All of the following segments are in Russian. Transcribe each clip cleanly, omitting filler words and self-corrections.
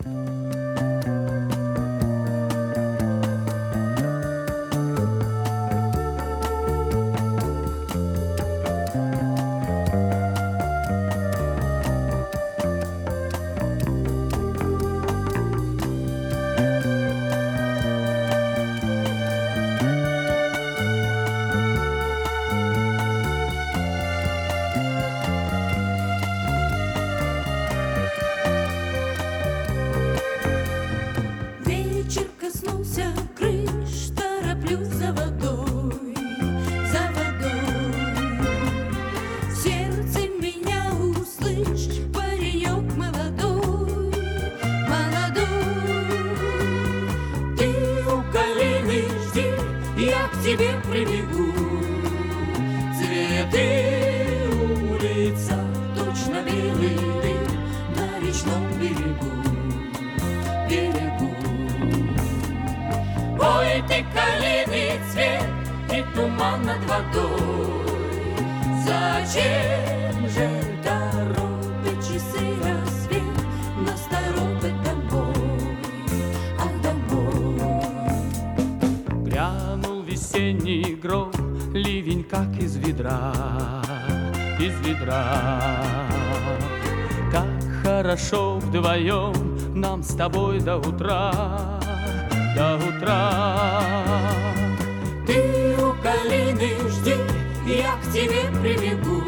Вечер коснулся крыш, тороплюсь за водой, за водой. В сердце меня услышь, паренек молодой, молодой. Ты у калины жди, я к тебе прибегу. Цветы улица, точно белый дым на речном берегу, берегу. Ой, ты калины цвет и туман над водой. Зачем же торопят часы рассвет, нас торопят домой, ах, домой. Грянул весенний гром, ливень как из ведра, из ведра. Как хорошо вдвоем нам с тобой до утра, до утра. Ты у калины жди, я к тебе прибегу.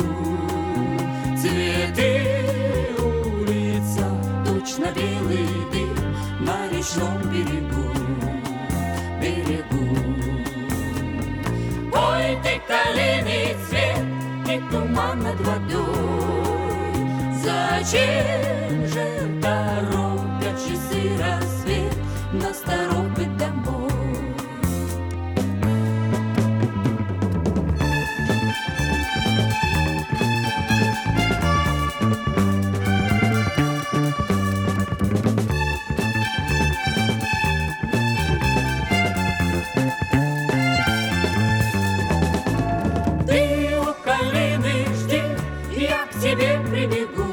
Цветы улица, точно белый дым на речном берегу, берегу. Ой, ты калины цвет и туман над водой. Зачем же торопят часы рассвет, нас торопят домой? Ты у калины жди, я к тебе прибегу.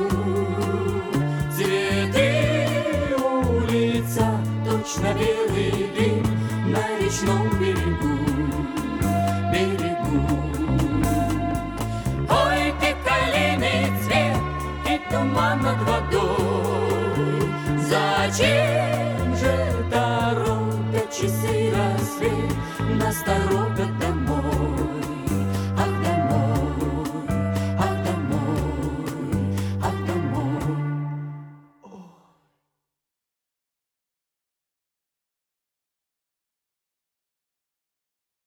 Цветы улица, точно белый дым на речном берегу, берегу. Ой, ты калины цвет и туман над водой. Зачем же торопят часы рассвет, нас торопят